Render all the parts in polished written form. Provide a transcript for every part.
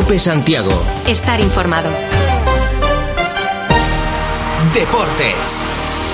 COPE Santiago. Estar informado. Deportes.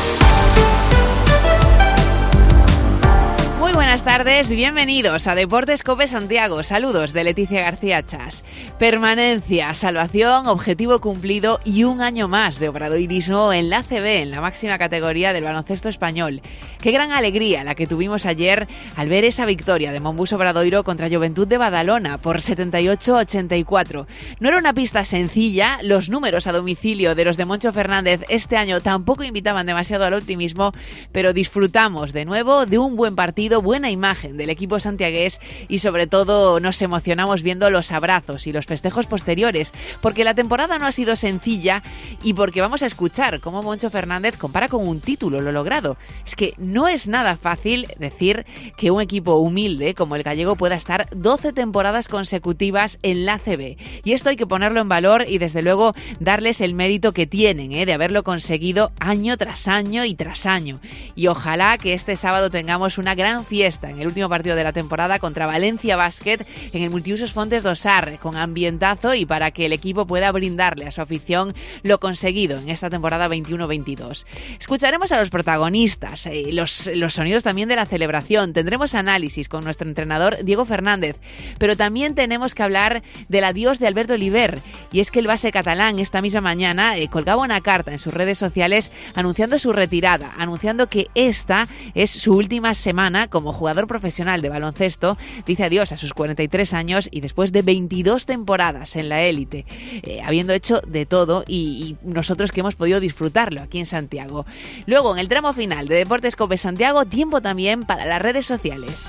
Muy buenas tardes, bienvenidos a Deportes COPE Santiago. Saludos de Leticia García Chas. Permanencia, salvación, objetivo cumplido y un año más de obradoirismo en la ACB, en la máxima categoría del baloncesto español. Qué gran alegría la que tuvimos ayer al ver esa victoria de Monbus Obradoiro contra Joventut de Badalona por 78-84. No era una pista sencilla, los números a domicilio de los de Moncho Fernández este año tampoco invitaban demasiado al optimismo, pero disfrutamos de nuevo de un buen partido, buena imagen del equipo santiagués y sobre todo nos emocionamos viendo los abrazos y los festejos posteriores, porque la temporada no ha sido sencilla y porque vamos a escuchar cómo Moncho Fernández compara con un título lo logrado. Es que no es nada fácil decir que un equipo humilde como el gallego pueda estar 12 temporadas consecutivas en la ACB, y esto hay que ponerlo en valor y desde luego darles el mérito que tienen de haberlo conseguido año tras año y tras año, y ojalá que este sábado tengamos una gran fiesta en el último partido de la temporada contra Valencia Basket en el Multiusos Fontes do Sar, con ambientazo y para que el equipo pueda brindarle a su afición lo conseguido en esta temporada 21-22. Escucharemos a los protagonistas, los sonidos también de la celebración, tendremos análisis con nuestro entrenador Diego Fernández, pero también tenemos que hablar del adiós de Alberto Oliver, y es que el base catalán esta misma mañana colgaba una carta en sus redes sociales anunciando su retirada, anunciando que esta es su última semana como jugador profesional de baloncesto. Dice adiós a sus 43 años y después de 22 temporadas en la élite, habiendo hecho de todo y nosotros que hemos podido disfrutarlo aquí en Santiago. Luego, en el tramo final de Deportes COPE Santiago, tiempo también para las redes sociales.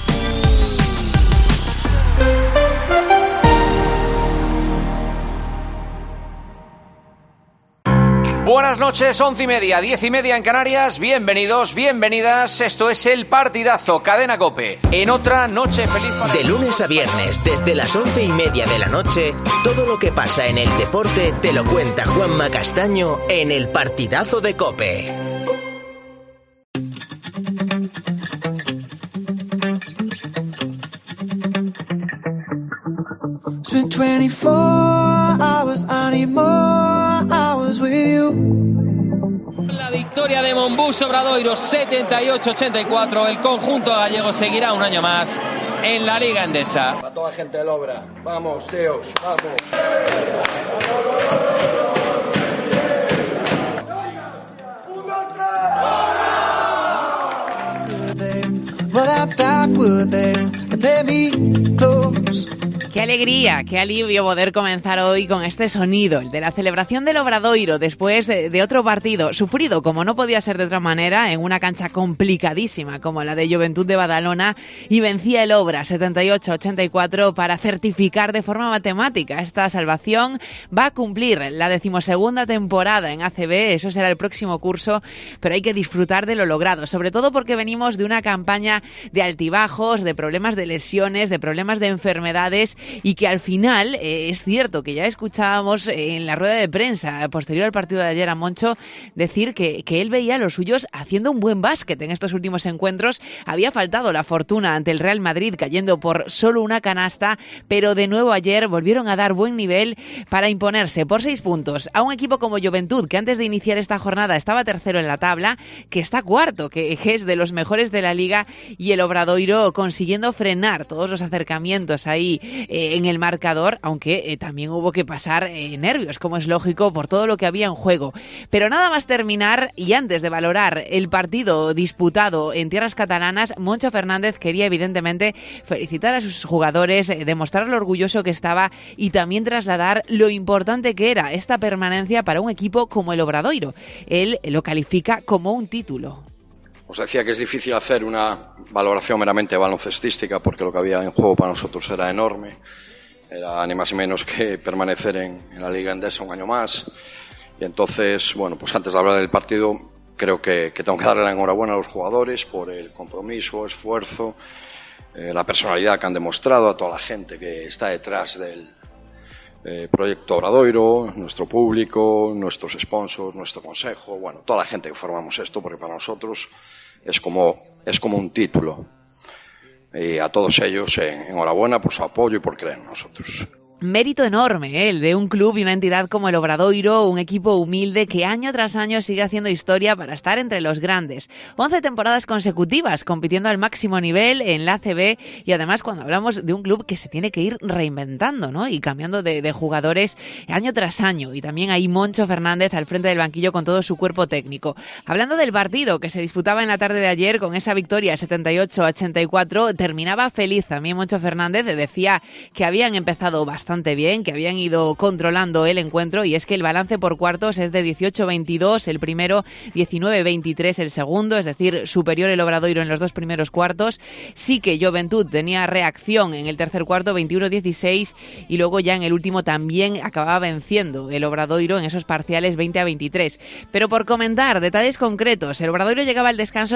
Buenas noches, 11:30, 10:30 en Canarias. Bienvenidos, bienvenidas. Esto es El Partidazo, Cadena COPE. En otra noche feliz para... De lunes a viernes, desde las 11:30 de la noche, todo lo que pasa en el deporte te lo cuenta Juanma Castaño en El Partidazo de COPE. It's been 24 hours, I need more hours with you. La victoria de Monbus Obradoiro 78-84. El conjunto gallego seguirá un año más en la Liga Endesa. A toda la gente del Obra, vamos, tíos, vamos. Qué alegría, qué alivio poder comenzar hoy con este sonido, el de la celebración del Obradoiro después de otro partido sufrido, como no podía ser de otra manera, en una cancha complicadísima como la de Joventut de Badalona, y vencía el Obra 78-84 para certificar de forma matemática esta salvación. Va a cumplir la 12ª temporada en ACB, eso será el próximo curso, pero hay que disfrutar de lo logrado, sobre todo porque venimos de una campaña de altibajos, de problemas de lesiones, de problemas de enfermedades, y que al final es cierto que ya escuchábamos en la rueda de prensa posterior al partido de ayer a Moncho decir que él veía a los suyos haciendo un buen básquet en estos últimos encuentros. Había faltado la fortuna ante el Real Madrid cayendo por solo una canasta, pero de nuevo ayer volvieron a dar buen nivel para imponerse por 6 puntos a un equipo como Joventut, que antes de iniciar esta jornada estaba tercero en la tabla, que está cuarto, que es de los mejores de la liga, y el Obradoiro consiguiendo frenar todos los acercamientos ahí en el marcador, aunque también hubo que pasar nervios, como es lógico, por todo lo que había en juego. Pero nada más terminar, y antes de valorar el partido disputado en tierras catalanas, Moncho Fernández quería evidentemente felicitar a sus jugadores, demostrar lo orgulloso que estaba y también trasladar lo importante que era esta permanencia para un equipo como el Obradoiro. Él lo califica como un título. Os decía que es difícil hacer una valoración meramente baloncestística porque lo que había en juego para nosotros era enorme. Era ni más ni menos que permanecer en la Liga Endesa un año más. Y entonces, bueno, pues antes de hablar del partido, creo que tengo que darle la enhorabuena a los jugadores por el compromiso, esfuerzo, la personalidad que han demostrado, a toda la gente que está detrás del Proyecto Obradoiro, nuestro público, nuestros sponsors, nuestro consejo, bueno, toda la gente que formamos esto, porque para nosotros es como un título. Y a todos ellos, enhorabuena por su apoyo y por creer en nosotros. Mérito enorme, el de un club y una entidad como el Obradoiro, un equipo humilde que año tras año sigue haciendo historia para estar entre los grandes. 11 temporadas consecutivas compitiendo al máximo nivel en la ACB y además cuando hablamos de un club que se tiene que ir reinventando, ¿no? Y cambiando de jugadores año tras año. Y también hay Moncho Fernández al frente del banquillo con todo su cuerpo técnico. Hablando del partido que se disputaba en la tarde de ayer con esa victoria 78-84, terminaba feliz también Moncho Fernández. Decía que habían empezado bastante bien, que habían ido controlando el encuentro y es que el balance por cuartos es de 18-22 el primero, 19-23 el segundo, es decir, superior el Obradoiro en los dos primeros cuartos. Sí que Joventut tenía reacción en el tercer cuarto, 21-16 y luego ya en el último también acababa venciendo el Obradoiro en esos parciales 20-23. Pero por comentar detalles concretos, el Obradoiro llegaba al descanso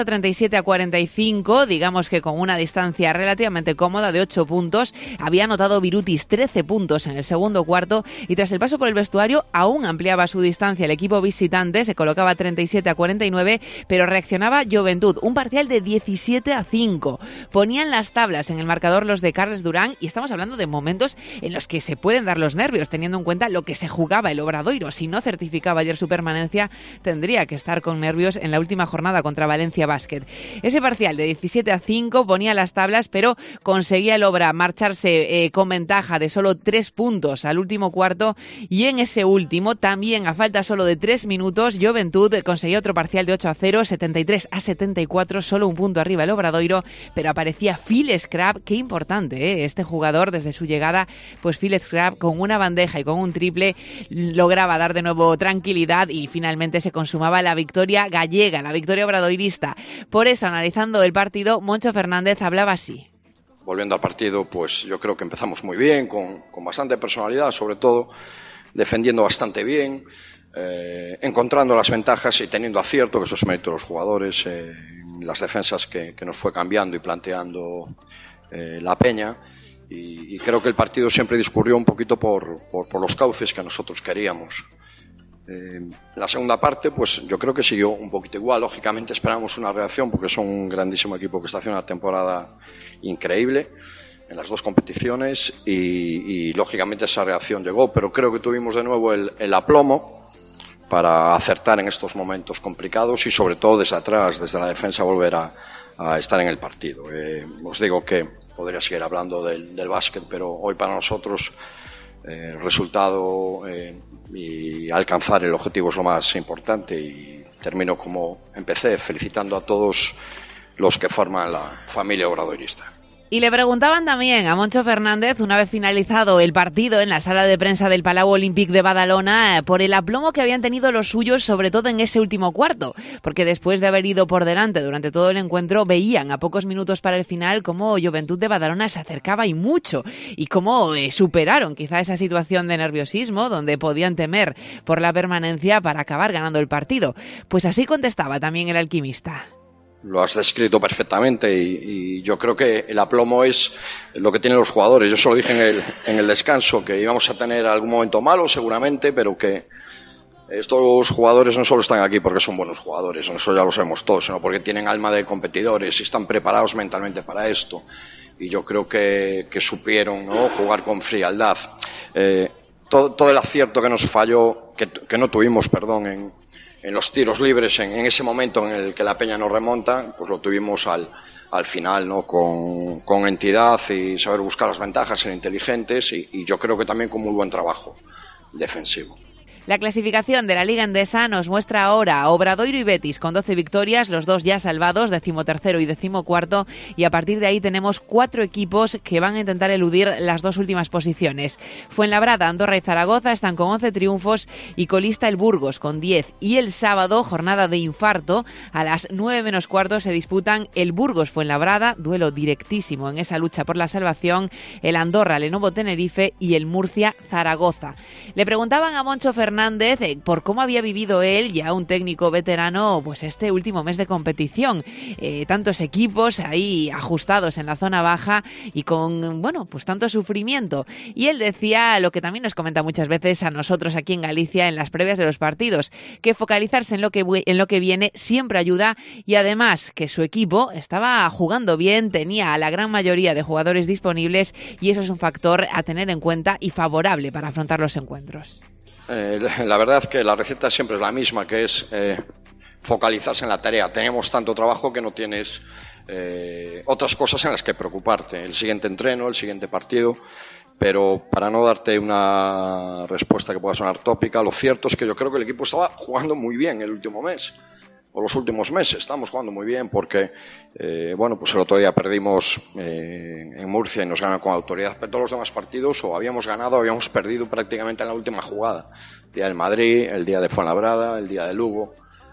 37-45, digamos que con una distancia relativamente cómoda de 8 puntos. Había anotado Birutis 13 puntos en el segundo cuarto y tras el paso por el vestuario aún ampliaba su distancia el equipo visitante, se colocaba 37-49, pero reaccionaba Joventut, un parcial de 17-5. Ponían las tablas en el marcador los de Carles Durán y estamos hablando de momentos en los que se pueden dar los nervios, teniendo en cuenta lo que se jugaba el Obradoiro. Si no certificaba ayer su permanencia, tendría que estar con nervios en la última jornada contra Valencia Basket. Ese parcial de 17-5 ponía las tablas, pero conseguía el Obra marcharse con ventaja de solo 3 puntos al último cuarto y en ese último, también a falta solo de 3 minutos, Joventut conseguía otro parcial de 8-0, 73-74, solo un punto arriba el Obradoiro, pero aparecía Phil Scrap, qué importante, este jugador desde su llegada, pues Phil Scrap con una bandeja y con un triple lograba dar de nuevo tranquilidad y finalmente se consumaba la victoria gallega, la victoria obradoirista. Por eso, analizando el partido, Moncho Fernández hablaba así. Volviendo al partido, pues yo creo que empezamos muy bien, con bastante personalidad, sobre todo, defendiendo bastante bien, encontrando las ventajas y teniendo acierto, que eso es mérito de los jugadores, las defensas que nos fue cambiando y planteando la Peña, y creo que el partido siempre discurrió un poquito por los cauces que nosotros queríamos. La segunda parte, pues yo creo que siguió un poquito igual. Lógicamente esperamos una reacción porque son un grandísimo equipo que está haciendo una temporada increíble en las dos competiciones y lógicamente esa reacción llegó, pero creo que tuvimos de nuevo el aplomo para acertar en estos momentos complicados y sobre todo desde atrás, desde la defensa, volver a estar en el partido. Os digo que podría seguir hablando del básquet, pero hoy para nosotros el resultado y alcanzar el objetivo es lo más importante y termino como empecé, felicitando a todos los que forman la familia obradoirista. Y le preguntaban también a Moncho Fernández, una vez finalizado el partido en la sala de prensa del Palau Olímpic de Badalona, por el aplomo que habían tenido los suyos, sobre todo en ese último cuarto, porque después de haber ido por delante durante todo el encuentro, veían a pocos minutos para el final cómo Joventut de Badalona se acercaba y mucho, y cómo superaron quizá esa situación de nerviosismo, donde podían temer por la permanencia para acabar ganando el partido. Pues así contestaba también el alquimista. Lo has descrito perfectamente y yo creo que el aplomo es lo que tienen los jugadores. Yo solo dije en el descanso que íbamos a tener algún momento malo seguramente, pero que estos jugadores no solo están aquí porque son buenos jugadores, eso ya lo sabemos todos, sino porque tienen alma de competidores y están preparados mentalmente para esto. Y yo creo que supieron, ¿no?, jugar con frialdad. Todo el acierto que nos falló, que no tuvimos, perdón, en los tiros libres, en ese momento en el que la Peña nos remonta, pues lo tuvimos al final, ¿no?, con entidad y saber buscar las ventajas, ser inteligentes y yo creo que también con muy buen trabajo defensivo. La clasificación de la Liga Endesa nos muestra ahora a Obradoiro y Betis con 12 victorias, los dos ya salvados, 13º y 14º, y a partir de ahí tenemos 4 equipos que van a intentar eludir las dos últimas posiciones. Fuenlabrada, Andorra y Zaragoza están con 11 triunfos y colista el Burgos con 10. Y el sábado, jornada de infarto, a las 9:15 se disputan el Burgos-Fuenlabrada, duelo directísimo en esa lucha por la salvación, el Andorra-Lenovo Tenerife y el Murcia-Zaragoza. Le preguntaban a Moncho Fernández Fernández por cómo había vivido él, ya un técnico veterano, pues este último mes de competición. Tantos equipos ahí ajustados en la zona baja y con, bueno, pues tanto sufrimiento. Y él decía lo que también nos comenta muchas veces a nosotros aquí en Galicia en las previas de los partidos, que focalizarse en lo que viene siempre ayuda, y además que su equipo estaba jugando bien, tenía a la gran mayoría de jugadores disponibles y eso es un factor a tener en cuenta y favorable para afrontar los encuentros. La verdad que la receta siempre es la misma, que es focalizarse en la tarea. Tenemos tanto trabajo que no tienes otras cosas en las que preocuparte. El siguiente entreno, el siguiente partido. Pero para no darte una respuesta que pueda sonar tópica, lo cierto es que yo creo que el equipo estaba jugando muy bien el último mes, o los últimos meses. Estamos jugando muy bien porque, bueno, pues el otro día perdimos en Murcia y nos ganan con autoridad, pero todos los demás partidos o habíamos ganado o habíamos perdido prácticamente en la última jugada. El día del Madrid, el día de Fuenlabrada, el día de Lugo.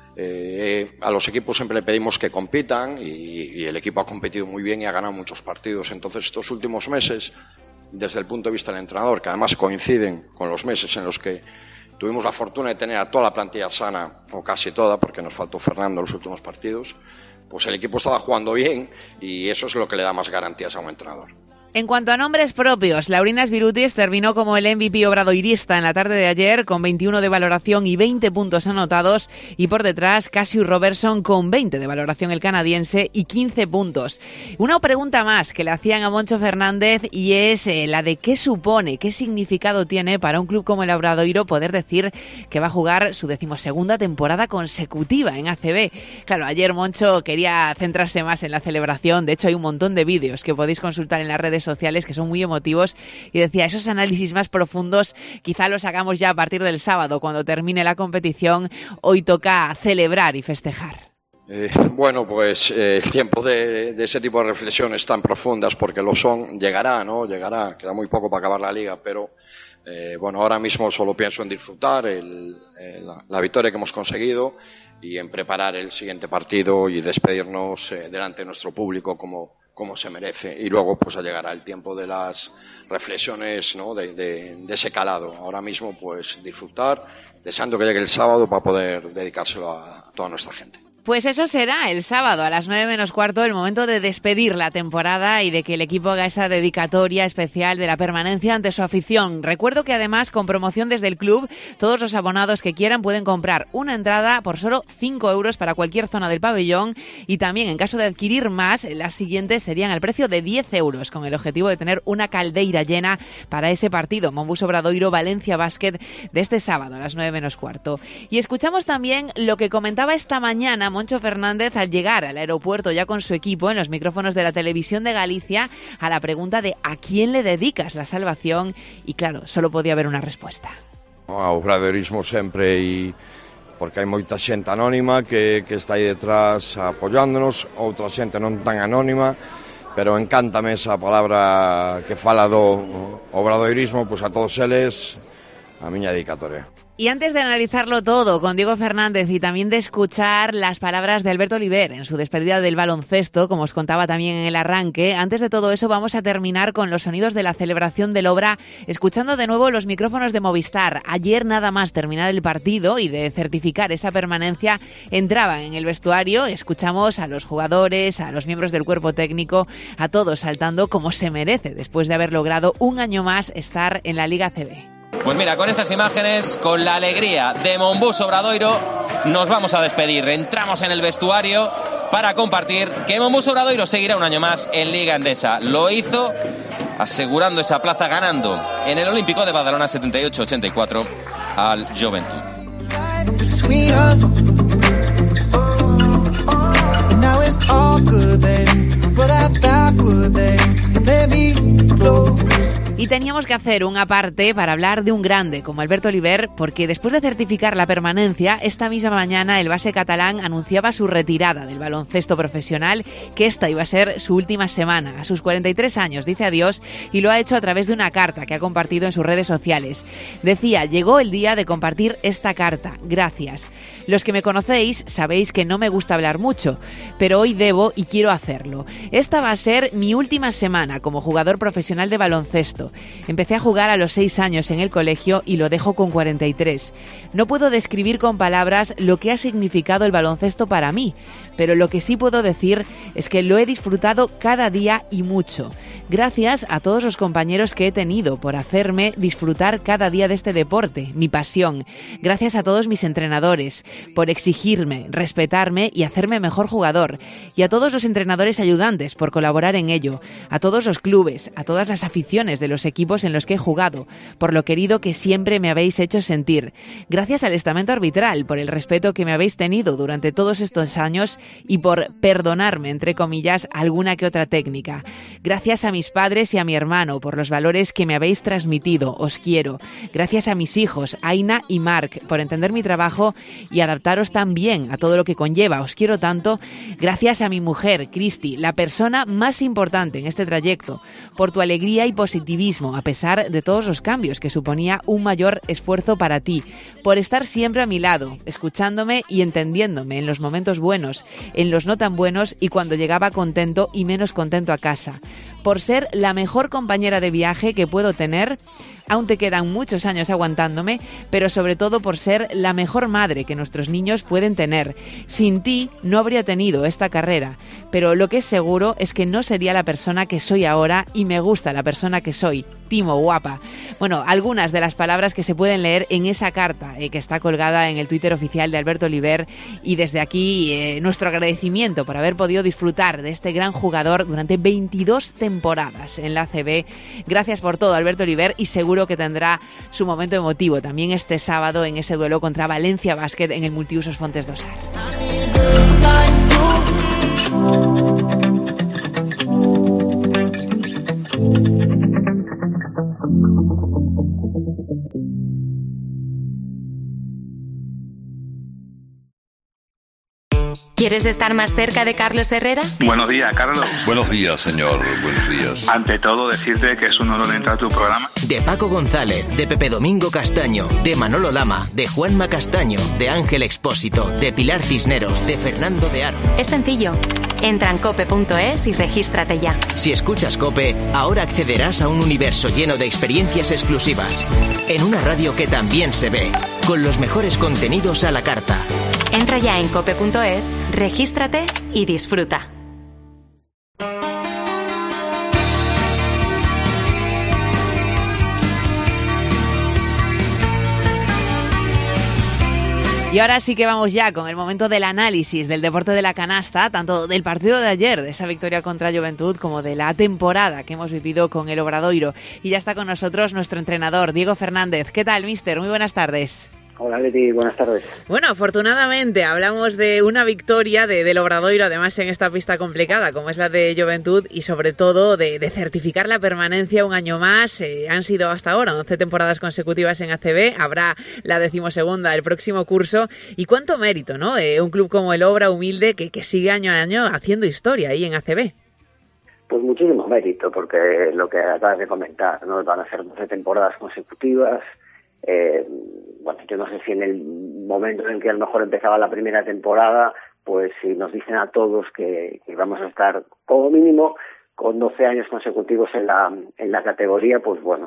A los equipos siempre le pedimos que compitan y el equipo ha competido muy bien y ha ganado muchos partidos. Entonces estos últimos meses, desde el punto de vista del entrenador, que además coinciden con los meses en los que tuvimos la fortuna de tener a toda la plantilla sana, o casi toda, porque nos faltó Fernando en los últimos partidos, pues el equipo estaba jugando bien y eso es lo que le da más garantías a un entrenador. En cuanto a nombres propios, Laurinas Birutis terminó como el MVP obradoirista en la tarde de ayer con 21 de valoración y 20 puntos anotados, y por detrás Cassius Robertson con 20 de valoración el canadiense y 15 puntos. Una pregunta más que le hacían a Moncho Fernández y es la de qué supone, qué significado tiene para un club como el Obradoiro poder decir que va a jugar su 12ª temporada consecutiva en ACB. Claro, ayer Moncho quería centrarse más en la celebración, de hecho hay un montón de vídeos que podéis consultar en las redes sociales que son muy emotivos, y decía, esos análisis más profundos quizá los hagamos ya a partir del sábado cuando termine la competición. Hoy toca celebrar y festejar. Bueno, pues el tiempo de ese tipo de reflexiones tan profundas, porque lo son, llegará, ¿no? Llegará, queda muy poco para acabar la liga, pero bueno, ahora mismo solo pienso en disfrutar la victoria que hemos conseguido y en preparar el siguiente partido y despedirnos delante de nuestro público como se merece, y luego pues llegará el tiempo de las reflexiones, ¿no? de ese calado. Ahora mismo pues disfrutar, deseando que llegue el sábado para poder dedicárselo a toda nuestra gente. Pues eso será el sábado a las 9:15, el momento de despedir la temporada y de que el equipo haga esa dedicatoria especial de la permanencia ante su afición. Recuerdo que además, con promoción desde el club, todos los abonados que quieran pueden comprar una entrada por solo 5 euros para cualquier zona del pabellón, y también en caso de adquirir más, las siguientes serían al precio de 10 euros, con el objetivo de tener una caldeira llena para ese partido Monbus Obradoiro Valencia Basket de este sábado a las 9:15. Y escuchamos también lo que comentaba esta mañana Moncho Fernández al llegar al aeropuerto ya con su equipo en los micrófonos de la Televisión de Galicia a la pregunta de ¿a quién le dedicas la salvación? Y claro, solo podía haber una respuesta. Ao obradoirismo sempre, e porque hai moita xente anónima que está aí detrás apoiándonos, outra xente non tan anónima, pero encántame esa palabra que fala do obradoirismo, pois a todos eles a miña dedicatoria. Y antes de analizarlo todo con Diego Fernández y también de escuchar las palabras de Alberto Oliver en su despedida del baloncesto, como os contaba también en el arranque, antes de todo eso vamos a terminar con los sonidos de la celebración del Obra, escuchando de nuevo los micrófonos de Movistar. Ayer, nada más terminar el partido y de certificar esa permanencia, entraban en el vestuario, escuchamos a los jugadores, a los miembros del cuerpo técnico, a todos saltando como se merece después de haber logrado un año más estar en la Liga ACB. Pues mira, con estas imágenes, con la alegría de Monbus Obradoiro, nos vamos a despedir. Entramos en el vestuario para compartir que Monbus Obradoiro seguirá un año más en Liga Endesa. Lo hizo asegurando esa plaza, ganando en el Olímpico de Badalona 78-84 al Juventud. Y teníamos que hacer un aparte para hablar de un grande como Alberto Oliver, porque después de certificar la permanencia, esta misma mañana el base catalán anunciaba su retirada del baloncesto profesional, que esta iba a ser su última semana. A sus 43 años dice adiós, y lo ha hecho a través de una carta que ha compartido en sus redes sociales. Decía, llegó el día de compartir esta carta. Gracias. Los que me conocéis sabéis que no me gusta hablar mucho, pero hoy debo y quiero hacerlo. Esta va a ser mi última semana como jugador profesional de baloncesto. Empecé a jugar a los 6 años en el colegio y lo dejo con 43. No puedo describir con palabras lo que ha significado el baloncesto para mí, pero lo que sí puedo decir es que lo he disfrutado cada día y mucho. Gracias a todos los compañeros que he tenido por hacerme disfrutar cada día de este deporte, mi pasión. Gracias a todos mis entrenadores por exigirme, respetarme y hacerme mejor jugador. Y a todos los entrenadores ayudantes por colaborar en ello. A todos los clubes, a todas las aficiones de los equipos en los que he jugado, por lo querido que siempre me habéis hecho sentir. Gracias al estamento arbitral por el respeto que me habéis tenido durante todos estos años y por perdonarme, entre comillas, alguna que otra técnica. Gracias a mis padres y a mi hermano por los valores que me habéis transmitido. Os quiero. Gracias a mis hijos, Aina y Marc, por entender mi trabajo y adaptaros tan bien a todo lo que conlleva. Os quiero tanto. Gracias a mi mujer, Cristi, la persona más importante en este trayecto, por tu alegría y positivismo, a pesar de todos los cambios que suponía un mayor esfuerzo para ti, por estar siempre a mi lado, escuchándome y entendiéndome en los momentos buenos, en los no tan buenos y cuando llegaba contento y menos contento a casa, por ser la mejor compañera de viaje que puedo tener. Aún te quedan muchos años aguantándome, pero sobre todo por ser la mejor madre que nuestros niños pueden tener. Sin ti no habría tenido esta carrera, pero lo que es seguro es que no sería la persona que soy ahora y me gusta la persona que soy. Timo, guapa. Bueno, algunas de las palabras que se pueden leer en esa carta que está colgada en el Twitter oficial de Alberto Oliver, y desde aquí nuestro agradecimiento por haber podido disfrutar de este gran jugador durante 22 temporadas en la ACB. Gracias por todo, Alberto Oliver, y seguro que tendrá su momento emotivo también este sábado en ese duelo contra Valencia Basket en el Multiusos Fontes Dosar. ¿Quieres estar más cerca de Carlos Herrera? Buenos días, Carlos. Buenos días, señor. Buenos días. Ante todo, decirte que es un honor entrar a tu programa. De Paco González, de Pepe Domingo Castaño, de Manolo Lama, de Juanma Castaño, de Ángel Expósito, de Pilar Cisneros, de Fernando de Aro. Es sencillo. Entra en cope.es y regístrate ya. Si escuchas COPE, ahora accederás a un universo lleno de experiencias exclusivas. En una radio que también se ve, con los mejores contenidos a la carta. Entra ya en cope.es, regístrate y disfruta. Y ahora sí que vamos ya con el momento del análisis del deporte de la canasta, tanto del partido de ayer, de esa victoria contra Juventud, como de la temporada que hemos vivido con el Obradoiro. Y ya está con nosotros nuestro entrenador, Diego Fernández. ¿Qué tal, míster? Muy buenas tardes. Hola, Leti, buenas tardes. Bueno, afortunadamente hablamos de una victoria del Obradoiro, además en esta pista complicada como es la de Juventud, y sobre todo de certificar la permanencia un año más. Han sido hasta ahora 11 temporadas consecutivas en ACB, habrá la 12ª el próximo curso, y cuánto mérito, ¿no? Un club como el Obra, humilde, que sigue año a año haciendo historia ahí en ACB. Pues muchísimo mérito, porque lo que acabas de comentar, ¿no? Van a ser 12 temporadas consecutivas. Bueno, yo no sé si en el momento en que a lo mejor empezaba la primera temporada, pues si nos dicen a todos que vamos a estar como mínimo con 12 años consecutivos en la categoría, pues bueno,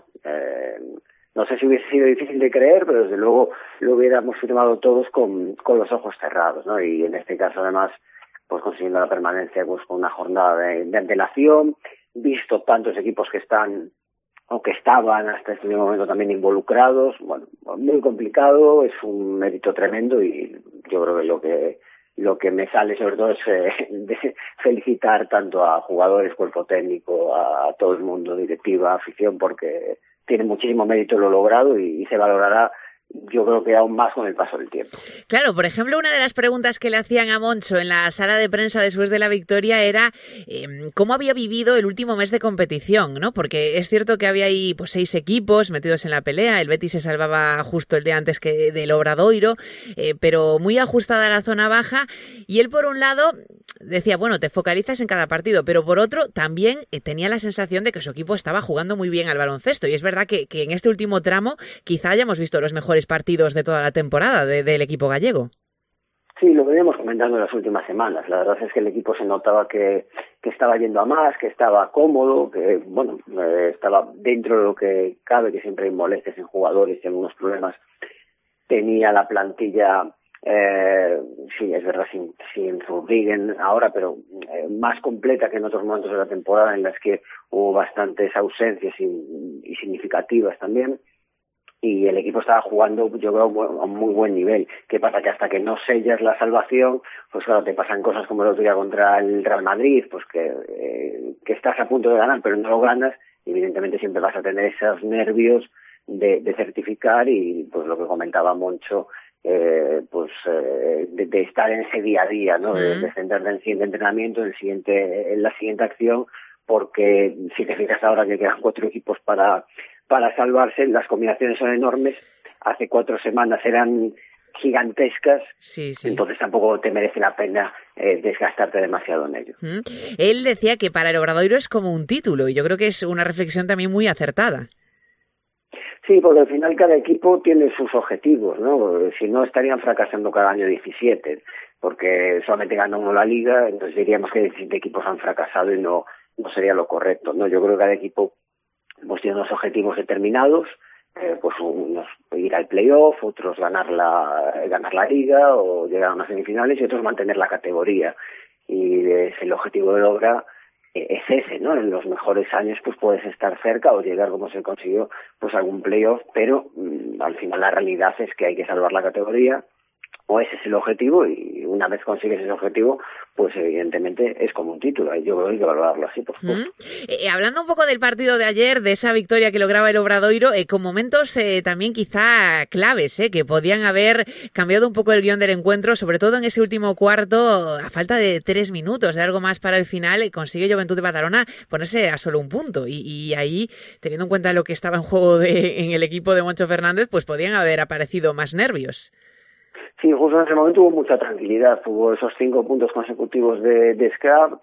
no sé si hubiese sido difícil de creer, pero desde luego lo hubiéramos firmado todos con los ojos cerrados, ¿no? Y en este caso además, pues consiguiendo la permanencia pues con una jornada de antelación, visto tantos equipos que están o que estaban hasta este momento también involucrados. Bueno, muy complicado, es un mérito tremendo, y yo creo que lo que me sale sobre todo es de felicitar tanto a jugadores, cuerpo técnico, a todo el mundo, directiva, afición, porque tiene muchísimo mérito lo logrado y se valorará, yo creo que aún más con el paso del tiempo. Claro, por ejemplo, una de las preguntas que le hacían a Moncho en la sala de prensa después de la victoria era cómo había vivido el último mes de competición, ¿no? Porque es cierto que había ahí pues 6 equipos metidos en la pelea, el Betis se salvaba justo el día antes que del Obradoiro, pero muy ajustada a la zona baja, y él por un lado decía, bueno, te focalizas en cada partido, pero por otro también tenía la sensación de que su equipo estaba jugando muy bien al baloncesto, y es verdad que en este último tramo quizá hayamos visto los mejores partidos de toda la temporada del equipo gallego. Sí, lo veníamos comentando en las últimas semanas. La verdad es que el equipo se notaba que estaba yendo a más, que estaba cómodo, que bueno, estaba dentro de lo que cabe, que siempre hay molestias en jugadores y algunos problemas. Tenía la plantilla, sí, es verdad, sin Zurbriggen ahora, pero más completa que en otros momentos de la temporada en las que hubo bastantes ausencias y significativas también. Y el equipo estaba jugando, yo creo, a un muy buen nivel. ¿Qué pasa? Que hasta que no sellas la salvación, pues claro, te pasan cosas como el otro día contra el Real Madrid, pues que estás a punto de ganar, pero no lo ganas, y evidentemente siempre vas a tener esos nervios de certificar y pues lo que comentaba Moncho, de estar en ese día a día, ¿no? De centrarte en el siguiente entrenamiento, en la siguiente acción, porque si te fijas ahora que quedan 4 equipos para salvarse, las combinaciones son enormes. Hace 4 semanas eran gigantescas, sí. Entonces tampoco te merece la pena desgastarte demasiado en ello. Él decía que para el Obradoiro es como un título, y yo creo que es una reflexión también muy acertada. Sí, porque al final cada equipo tiene sus objetivos, ¿no? Si no, estarían fracasando cada año 17, porque solamente gana uno la Liga, entonces diríamos que 17 equipos han fracasado y no sería lo correcto, ¿no? Yo creo que cada equipo pues tiene unos objetivos determinados, pues unos ir al playoff, otros ganar la Liga o llegar a unas semifinales y otros mantener la categoría. Y el objetivo del Obra es ese, ¿no? En los mejores años pues puedes estar cerca o llegar, como se consiguió, pues a algún playoff, pero al final la realidad es que hay que salvar la categoría, o ese es el objetivo, y una vez consigues ese objetivo, pues evidentemente es como un título, y yo creo que hay que valorarlo así, por supuesto. Hablando un poco del partido de ayer, de esa victoria que lograba el Obradoiro, con momentos también quizá claves, que podían haber cambiado un poco el guión del encuentro, sobre todo en ese último cuarto, a falta de 3 minutos, de algo más para el final, consigue Joventut de Badalona ponerse a solo un punto, y ahí, teniendo en cuenta lo que estaba en juego en el equipo de Moncho Fernández, pues podían haber aparecido más nervios. Sí, justo en ese momento hubo mucha tranquilidad, hubo esos 5 puntos consecutivos de scrap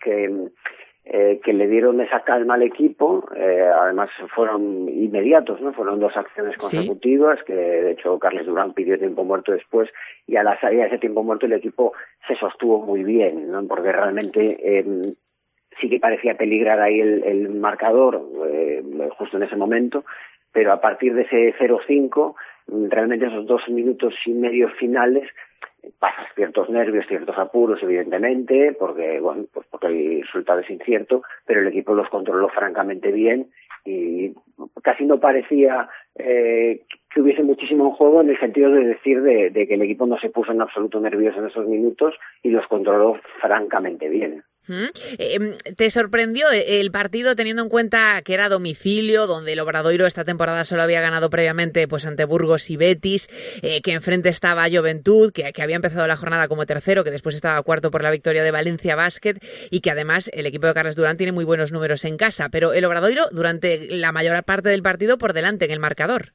que le dieron esa calma al equipo, además fueron inmediatos, ¿no? Fueron 2 acciones consecutivas, ¿sí? Que de hecho Carles Durán pidió tiempo muerto después, y a la salida de ese tiempo muerto el equipo se sostuvo muy bien, ¿no? Porque realmente sí que parecía peligrar ahí el marcador justo en ese momento, pero a partir de ese 0-5, realmente esos 2 minutos y medio finales, pasas ciertos nervios, ciertos apuros, evidentemente, porque bueno, pues porque el resultado es incierto, pero el equipo los controló francamente bien y casi no parecía que hubiese muchísimo en juego, en el sentido de decir de que el equipo no se puso en absoluto nervioso en esos minutos y los controló francamente bien. ¿Te sorprendió el partido teniendo en cuenta que era a domicilio, donde el Obradoiro esta temporada solo había ganado previamente pues ante Burgos y Betis, que enfrente estaba Joventut, que había empezado la jornada como tercero, que después estaba cuarto por la victoria de Valencia Basket, y que además el equipo de Carles Durán tiene muy buenos números en casa, pero el Obradoiro durante la mayor parte del partido por delante en el marcador?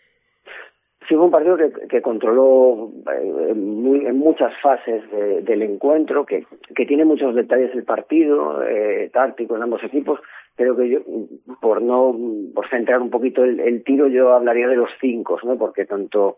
Sí, fue un partido que controló en muchas fases del encuentro, que tiene muchos detalles el partido, táctico en ambos equipos, pero que yo, por centrar un poquito el tiro, yo hablaría de los 5, ¿no? Porque tanto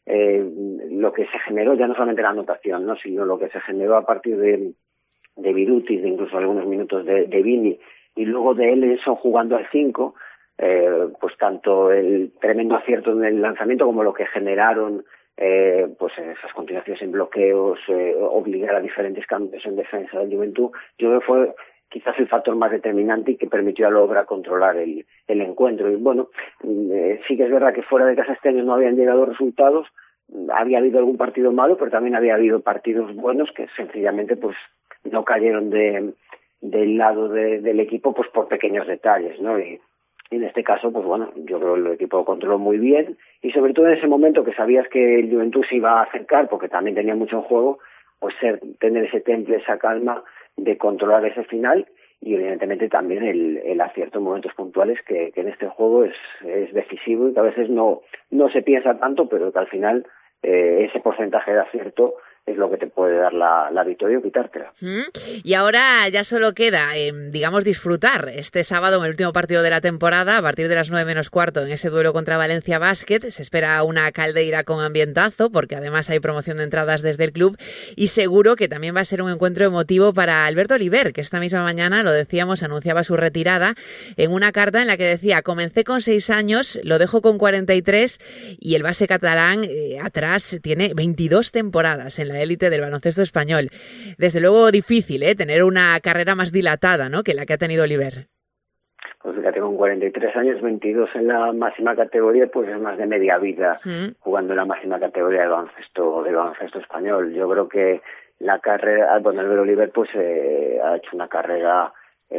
lo que se generó, ya no solamente la anotación, ¿no? Sino lo que se generó a partir de Virutis, de incluso algunos minutos de Vini, y luego de Ellenson jugando al 5, pues tanto el tremendo acierto en el lanzamiento como lo que generaron pues esas continuaciones en bloqueos, obligar a diferentes cambios en defensa del Joventut, yo creo que fue quizás el factor más determinante y que permitió a la Obra controlar el encuentro. Y bueno, sí que es verdad que fuera de casa este año no habían llegado resultados, había habido algún partido malo, pero también había habido partidos buenos que sencillamente pues no cayeron del lado del equipo pues por pequeños detalles, ¿no? Y en este caso, pues bueno, yo creo que el equipo lo controló muy bien, y sobre todo en ese momento que sabías que el Joventut se iba a acercar porque también tenía mucho en juego, pues tener ese temple, esa calma de controlar ese final, y evidentemente también el acierto en momentos puntuales que en este juego es decisivo y que a veces no se piensa tanto, pero que al final ese porcentaje de acierto es lo que te puede dar la victoria o quitártela. Y ahora ya solo queda, digamos, disfrutar este sábado en el último partido de la temporada, a partir de las 9 menos cuarto, en ese duelo contra Valencia Basket. Se espera una Caldeira con ambientazo, porque además hay promoción de entradas desde el club, y seguro que también va a ser un encuentro emotivo para Alberto Oliver, que esta misma mañana, lo decíamos, anunciaba su retirada en una carta en la que decía: comencé con 6 años, lo dejo con 43, y el base catalán atrás tiene 22 temporadas en la élite del baloncesto español. Desde luego difícil, tener una carrera más dilatada, ¿no?, que la que ha tenido Oliver. Pues fíjate, con 43 años, 22 en la máxima categoría, pues es más de media vida jugando en la máxima categoría del baloncesto español. Yo creo que la carrera, Albert Oliver pues ha hecho una carrera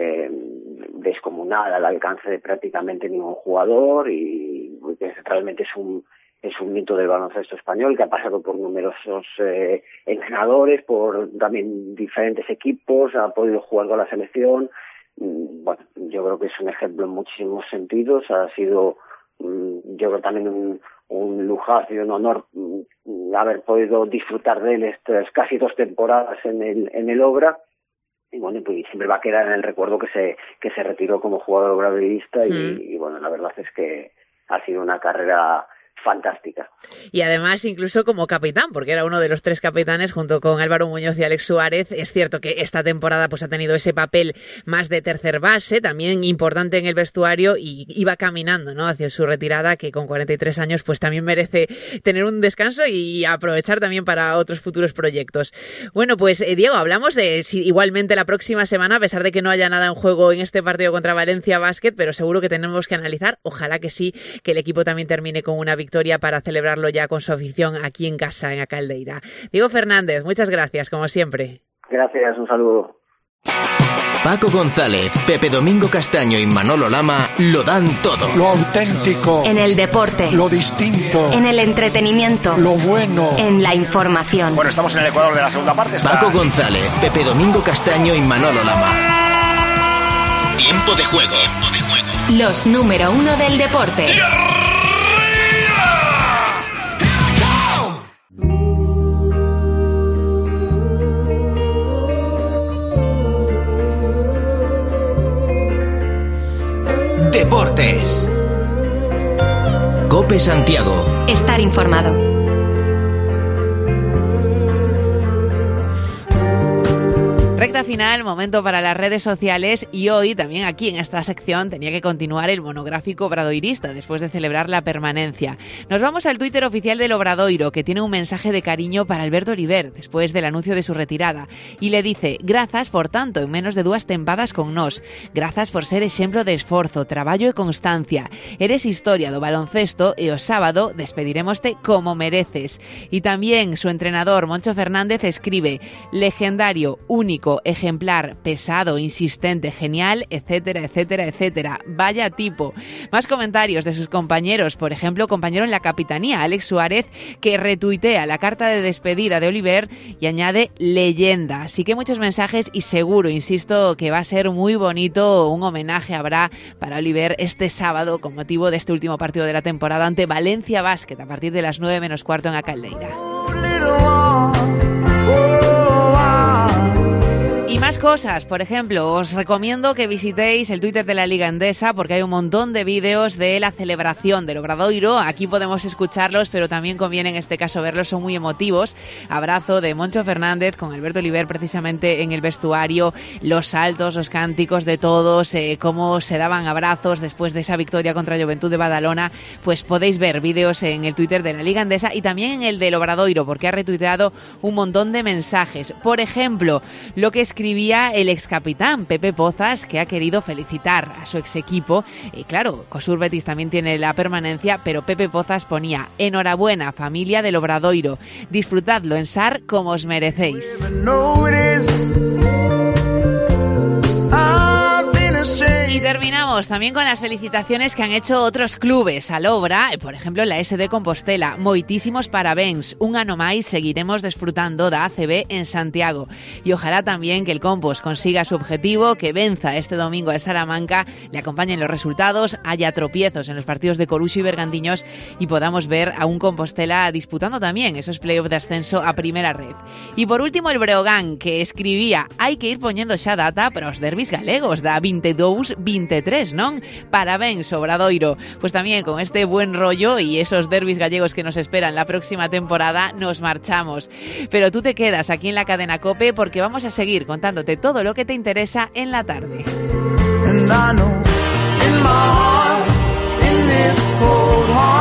descomunal, al alcance de prácticamente ningún jugador, y realmente es un mito del baloncesto español, que ha pasado por numerosos entrenadores, por también diferentes equipos, ha podido jugar con la selección. Bueno, yo creo que es un ejemplo en muchísimos sentidos. Ha sido, yo creo, también un lujazo y un honor haber podido disfrutar de él estas casi 2 temporadas en el Obra. Y bueno, pues siempre va a quedar en el recuerdo que se retiró como jugador obradoirista y bueno, la verdad es que ha sido una carrera fantástica. Y además incluso como capitán, porque era uno de los 3 capitanes junto con Álvaro Muñoz y Alex Suárez. Es cierto que esta temporada pues ha tenido ese papel más de tercer base, también importante en el vestuario, y iba caminando, ¿no?, hacia su retirada, que con 43 años pues también merece tener un descanso y aprovechar también para otros futuros proyectos. Bueno, pues Diego, hablamos de si igualmente la próxima semana, a pesar de que no haya nada en juego en este partido contra Valencia Basket, pero seguro que tenemos que analizar, ojalá que sí, que el equipo también termine con una victoria para celebrarlo ya con su afición aquí en casa, en A Caldeira. Diego Fernández, muchas gracias, como siempre. Gracias, un saludo. Paco González, Pepe Domingo Castaño y Manolo Lama lo dan todo. Lo auténtico. En el deporte. Lo distinto. En el entretenimiento. Lo bueno. En la información. Bueno, estamos en el Ecuador de la segunda parte. Paco González, Pepe Domingo Castaño y Manolo Lama. Tiempo de juego. Los número 1 del deporte. Deportes. COPE Santiago. Estar informado. Recta final, momento para las redes sociales, y hoy también aquí en esta sección tenía que continuar el monográfico obradoirista después de celebrar la permanencia. Nos vamos al Twitter oficial del Obradoiro, que tiene un mensaje de cariño para Alberto Oliver después del anuncio de su retirada, y le dice: grazas por tanto en menos de 2 tempadas con nós, grazas por ser exemplo de esforzo, traballo e constancia, eres historia do baloncesto e o sábado despedirémoste como mereces. Y también su entrenador Moncho Fernández escribe: legendario, único, ejemplar, pesado, insistente, genial, etcétera, etcétera, etcétera. Vaya tipo. Más comentarios de sus compañeros, por ejemplo, compañero en la capitanía, Alex Suárez, que retuitea la carta de despedida de Oliver y añade leyenda. Así que muchos mensajes y seguro, insisto, que va a ser muy bonito. Un homenaje habrá para Oliver este sábado con motivo de este último partido de la temporada ante Valencia Basket a partir de las 9 menos cuarto en A Caldeira. Y más cosas, por ejemplo, os recomiendo que visitéis el Twitter de la Liga Endesa, porque hay un montón de vídeos de la celebración del Obradoiro. Aquí podemos escucharlos, pero también conviene en este caso verlos, son muy emotivos. Abrazo de Moncho Fernández con Alberto Oliver precisamente en el vestuario, los saltos, los cánticos de todos, cómo se daban abrazos después de esa victoria contra Juventud de Badalona. Pues podéis ver vídeos en el Twitter de la Liga Endesa y también en el del Obradoiro, porque ha retuiteado un montón de mensajes. Por ejemplo, lo que escribía el excapitán Pepe Pozas, que ha querido felicitar a su ex equipo. Y claro, COSUR Betis también tiene la permanencia, pero Pepe Pozas ponía: enhorabuena, familia del Obradoiro, disfrutadlo en SAR como os merecéis. Y Y terminamos también con las felicitaciones que han hecho otros clubes a l'obra, por ejemplo la SD Compostela. Moitísimos parabéns, un ano máis seguiremos desfrutando da ACB en Santiago. Y ojalá también que el Compos consiga su objetivo, que venza este domingo al Salamanca, le acompañen los resultados, haya tropiezos en los partidos de Coruxo y Bergantiños y podamos ver a un Compostela disputando también esos playoffs de ascenso a primera red. Y por último el Breogán, que escribía: hai que ir poñendo xa data para os derbis galegos da 22-23, non? Parabéns, Obradoiro. Pues también con este buen rollo y esos derbis gallegos que nos esperan la próxima temporada, nos marchamos. Pero tú te quedas aquí en la cadena COPE porque vamos a seguir contándote todo lo que te interesa en la tarde. And I know in my heart, in this cold heart